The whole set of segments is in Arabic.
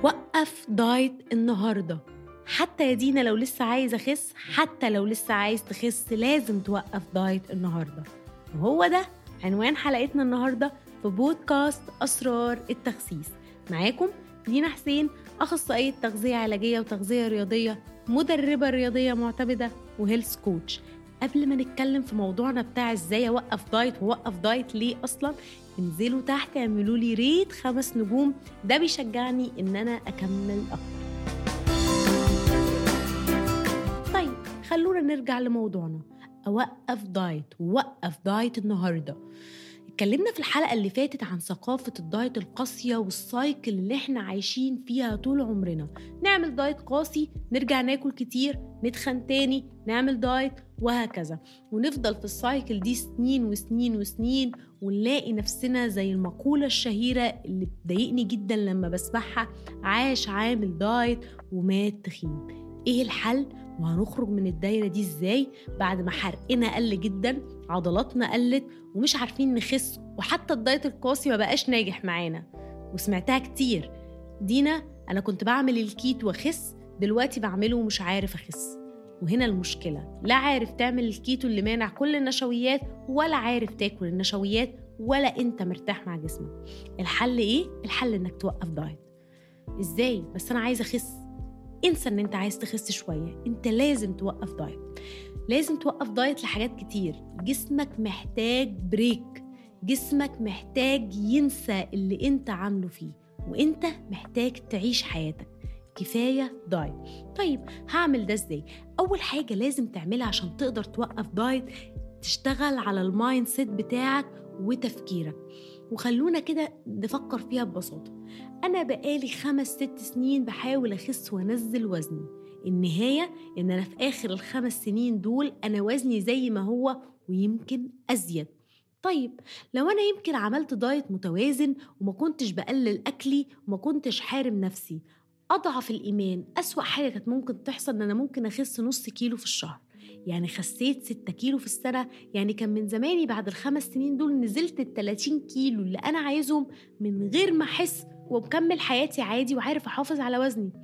وقف دايت النهاردة. حتى يا دينا لو لسه عايز أخس، حتى لو لسه عايز تخس، لازم توقف دايت النهاردة. وهو ده عنوان حلقتنا النهاردة في بودكاست أسرار التخسيس. معاكم دينا حسين، أخصائية تغذية علاجية وتغذية رياضية، مدربة رياضية معتمدة وهيلث كوتش. قبل ما نتكلم في موضوعنا بتاع ازاي اوقف دايت ووقف دايت ليه اصلا، انزلوا تحت اعملوا لي ريت 5 نجوم، ده بيشجعني ان انا اكمل اكتر. طيب خلونا نرجع لموضوعنا، اوقف دايت ووقف دايت النهارده. اتكلمنا في الحلقة اللي فاتت عن ثقافة الدايت القاسية والسايكل اللي احنا عايشين فيها طول عمرنا. نعمل دايت قاسي، نرجع ناكل كتير، نتخن تاني، نعمل دايت، وهكذا. ونفضل في السايكل دي سنين وسنين وسنين، ونلاقي نفسنا زي المقولة الشهيرة اللي بتضايقني جدا لما بسمعها: عاش عامل دايت ومات تخين. ايه الحل؟ وهنخرج من الدايرة دي ازاي بعد ما حرقنا قل جدا، عضلاتنا قلت، ومش عارفين نخس، وحتى الدايت القاسي ما بقاش ناجح معانا؟ وسمعتها كتير: دينا أنا كنت بعمل الكيتو وأخس، دلوقتي بعمله ومش عارف أخس. وهنا المشكلة، لا عارف تعمل الكيتو اللي مانع كل النشويات، ولا عارف تاكل النشويات، ولا انت مرتاح مع جسمك. الحل ايه؟ الحل انك توقف دايت. ازاي؟ بس انا عايزة أخس. انسى ان انت عايز تخس شوية، انت لازم توقف دايت. لازم توقف دايت لحاجات كتير. جسمك محتاج بريك، جسمك محتاج ينسى اللي انت عامله فيه، وانت محتاج تعيش حياتك. كفاية دايت. طيب هعمل ده ازاي؟ اول حاجة لازم تعملها عشان تقدر توقف دايت، تشتغل على المايند سيت بتاعك وتفكيرك. وخلونا كده نفكر فيها ببساطة. أنا بقالي 5-6 سنين بحاول أخس وأنزل وزني. النهاية إن أنا في آخر 5 سنين دول أنا وزني زي ما هو ويمكن أزيد. طيب لو أنا يمكن عملت دايت متوازن وما كنتش بقلل أكلي وما كنتش حارم نفسي، أضعف الإيمان أسوأ حاجة كانت ممكن تحصل إن أنا ممكن أخس نص كيلو في الشهر. يعني خسيت 6 كيلو في السنة، يعني كان من زماني بعد 5 سنين دول نزلت 30 كيلو اللي أنا عايزهم من غير ما أحس، وبكمل حياتي عادي وعارف أحافظ على وزني.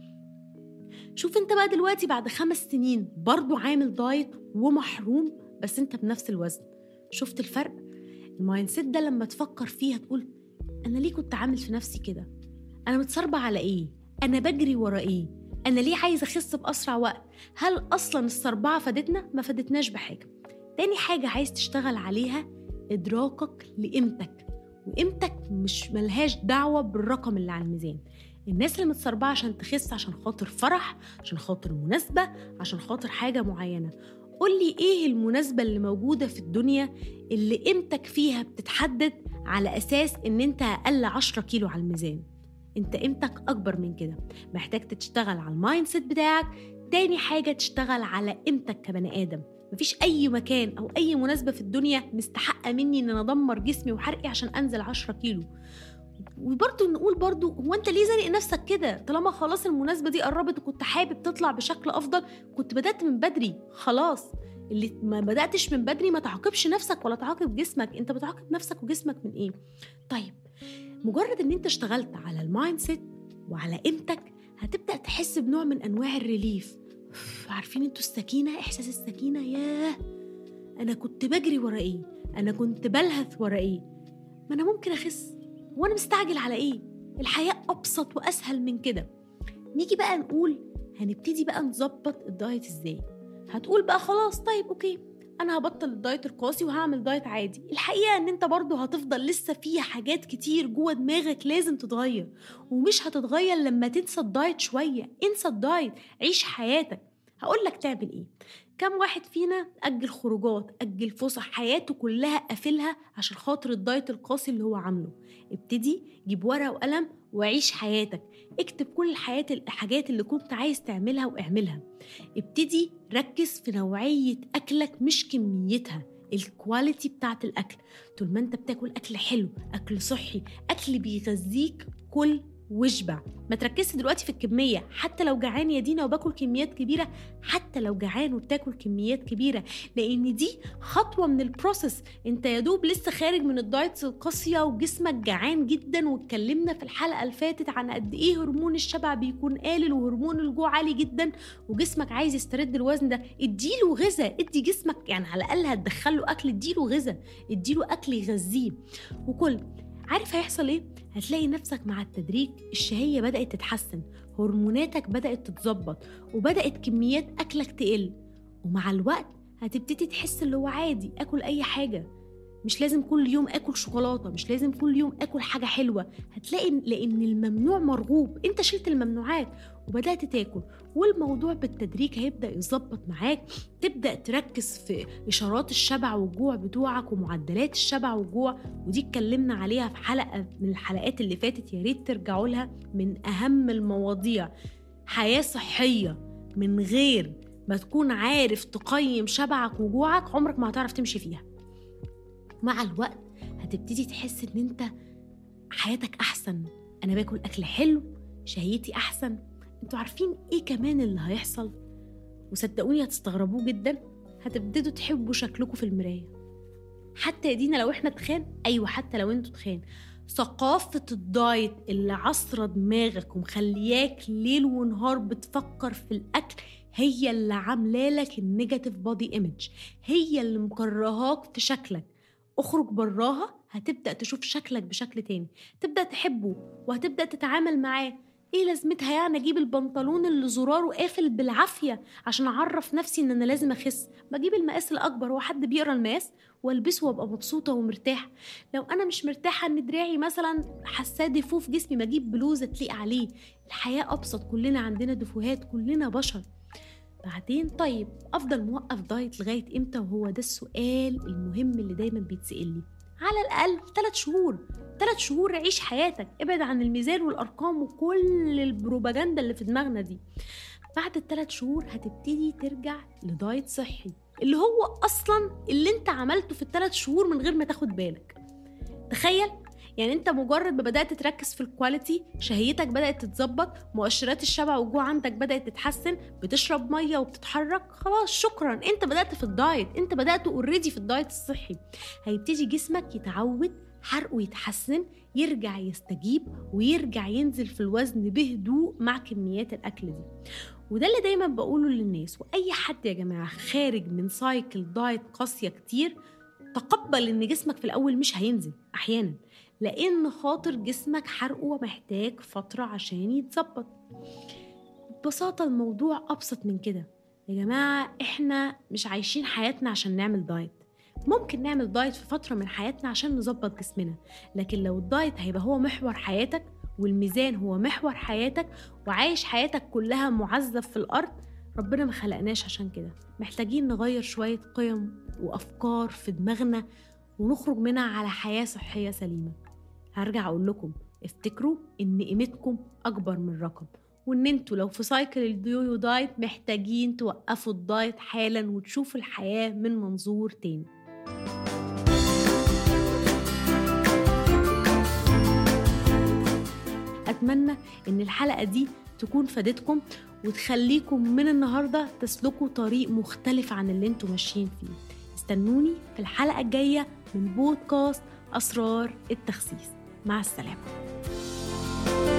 شوف انت بقى دلوقتي بعد 5 سنين برضو عامل دايت ومحروم، بس انت بنفس الوزن. شفت الفرق؟ المايندسيت ده لما تفكر فيها تقول: أنا ليه كنت عامل في نفسي كده؟ أنا متصربة على إيه؟ أنا بجري ورا إيه؟ أنا ليه عايز أخس بأسرع وقت؟ هل أصلاً السربعة فادتنا؟ ما فادتناش بحاجة. تاني حاجة عايز تشتغل عليها إدراكك لقيمتك، وقيمتك مش ملهاش دعوة بالرقم اللي على الميزان. الناس اللي متصربعة عشان تخس عشان خاطر فرح، عشان خاطر مناسبة، عشان خاطر حاجة معينة. قولي إيه المناسبة اللي موجودة في الدنيا اللي قيمتك فيها بتتحدد على أساس إن أنت أقل 10 كيلو على الميزان؟ انت قيمتك اكبر من كده. محتاج تشتغل على المايند سيت بتاعك. تاني حاجة تشتغل على قيمتك كبني ادم. مفيش اي مكان او اي مناسبة في الدنيا مستحقة مني ان انا ادمر جسمي وحرقي عشان انزل 10 كيلو. وبرضو نقول برضو، هو انت ليه زانق نفسك كده؟ طالما خلاص المناسبة دي قربت وكنت حابب تطلع بشكل افضل، كنت بدأت من بدري. خلاص اللي ما بدأتش من بدري ما تعاقبش نفسك ولا تعاقب جسمك. انت بتعاقب نفسك وجسمك من ايه؟ طيب مجرد ان انت اشتغلت على المايند سيت وعلى قيمتك، هتبدأ تحس بنوع من انواع الريليف. عارفين انتوا السكينة؟ احساس السكينة. ياه، انا كنت بجري ورا ايه؟ انا كنت بلهث ورا ايه؟ ما انا ممكن اخس، وانا مستعجل على ايه؟ الحياة ابسط واسهل من كده. نيجي بقى نقول هنبتدي بقى نظبط الدايت ازاي. هتقول بقى خلاص طيب اوكي، انا هبطل الدايت القاسي وهعمل دايت عادي. الحقيقة ان انت برضو هتفضل لسه فيه حاجات كتير جوه دماغك لازم تتغير، ومش هتتغير لما تنسى الدايت شوية. انسى الدايت، عيش حياتك. هقولك تعمل ايه. كم واحد فينا أجل خروجات، أجل فسح، حياته كلها قافلها عشان خاطر الدايت القاسي اللي هو عامله؟ ابتدي جيب ورقة وقلم وعيش حياتك. اكتب كل الحاجات اللي كنت عايز تعملها واعملها. ابتدي ركز في نوعية أكلك مش كميتها، الكواليتي بتاعت الأكل. طول ما انت بتاكل أكل حلو، أكل صحي، أكل بيغذيك، كل واشبع. ما تركزش دلوقتي في الكمية، حتى لو جعان يا دينا وباكل كميات كبيرة، حتى لو جعان وبتاكل كميات كبيرة، لأن دي خطوة من البروسس. انت يا دوب لسه خارج من الدايتس القاسية وجسمك جعان جدا، واتكلمنا في الحلقة اللي فاتت عن قد ايه هرمون الشبع بيكون قليل وهرمون الجوع عالي جدا، وجسمك عايز يسترد الوزن ده. اديله غذاء، ادي جسمك يعني على الأقل هتدخله أكل، اديله غذاء، اديله أكل يغذيه وكل. عارف هيحصل ايه؟ هتلاقي نفسك مع التدريج الشهية بدأت تتحسن، هرموناتك بدأت تتظبط، وبدأت كميات أكلك تقل. ومع الوقت هتبتدي تحس اللي هو عادي أكل أي حاجة، مش لازم كل يوم أكل شوكولاتة، مش لازم كل يوم أكل حاجة حلوة. هتلاقي لأن الممنوع مرغوب، انت شلت الممنوعات وبدأت تاكل، والموضوع بالتدريج هيبدأ يظبط معاك. تبدأ تركز في إشارات الشبع والجوع بتوعك ومعدلات الشبع والجوع، ودي اتكلمنا عليها في حلقة من الحلقات اللي فاتت، يا ريت ترجعوا لها، من أهم المواضيع. حياة صحية من غير ما تكون عارف تقيم شبعك وجوعك عمرك ما هتعرف تمشي فيها. مع الوقت هتبتدي تحس ان انت حياتك احسن، انا باكل اكل حلو، شهيتي احسن. انتوا عارفين ايه كمان اللي هيحصل؟ وصدقوني هتستغربوه جدا، هتبتدوا تحبوا شكلكم في المراية. حتى يا دينا لو احنا تخان، ايوه حتى لو انتوا تخان، ثقافة الدايت اللي عصرة دماغك ومخلياك ليل ونهار بتفكر في الأكل هي اللي عاملة لك النيجاتيف بودي ايمج، هي اللي مكرهاك في شكلك. اخرج براها هتبدأ تشوف شكلك بشكل تاني، تبدأ تحبه وهتبدأ تتعامل معاه. ايه لازمتها يعني اجيب البنطلون اللي زراره قافل بالعافية عشان اعرف نفسي ان انا لازم اخس؟ بجيب المقاس الاكبر، هو حد بيقرا المقاس؟ والبسه وابقى مبسوطة ومرتاحة. لو انا مش مرتاحة ان دراعي مثلا حاساه ديفو في جسمي، بجيب بلوزة تليق عليه. الحياة ابسط، كلنا عندنا دفوهات، كلنا بشر. بعدين طيب افضل موقف دايت لغايه امتى؟ وهو ده السؤال المهم اللي دايما بيتسأل لي. على الاقل 3 شهور. 3 شهور عيش حياتك، ابعد عن الميزان والارقام وكل البروباجندا اللي في دماغنا دي. بعد ال3 شهور هتبتدي ترجع لدايت صحي، اللي هو اصلا اللي انت عملته في ال3 شهور من غير ما تاخد بالك. تخيل يعني انت مجرد ما بدأت تركز في الكواليتي، شهيتك بدأت تتظبط، مؤشرات الشبع والجوع عندك بدأت تتحسن، بتشرب مية وبتتحرك، خلاص شكرا، انت بدأت في الدايت، انت بدأت اوريدي في الدايت الصحي. هيبتدي جسمك يتعود، حرقه يتحسن، يرجع يستجيب ويرجع ينزل في الوزن بهدوء مع كميات الأكل دي. وده اللي دايما بقوله للناس، وأي حد يا جماعة خارج من سايكل دايت قاسية كتير، تقبل ان جسمك في الأول مش هينزل أحيانا، لأن خاطر جسمك حرقه محتاج فترة عشان يتظبط. ببساطة الموضوع أبسط من كده يا جماعة. إحنا مش عايشين حياتنا عشان نعمل دايت. ممكن نعمل دايت في فترة من حياتنا عشان نظبط جسمنا، لكن لو الدايت هيبقى هو محور حياتك والميزان هو محور حياتك وعايش حياتك كلها معذب في الأرض، ربنا ما خلقناش عشان كده. محتاجين نغير شوية قيم وأفكار في دماغنا ونخرج منها على حياة صحية سليمة. هرجع أقول لكم، افتكروا إن قيمتكم أكبر من رقم، وإن انتوا لو في سايكل اليويو دايت محتاجين توقفوا الدايت حالا وتشوفوا الحياة من منظور تاني. أتمنى إن الحلقة دي تكون فادتكم وتخليكم من النهاردة تسلكوا طريق مختلف عن اللي انتوا ماشيين فيه. استنوني في الحلقة الجاية من بودكاست أسرار التخسيس. مع السلامة.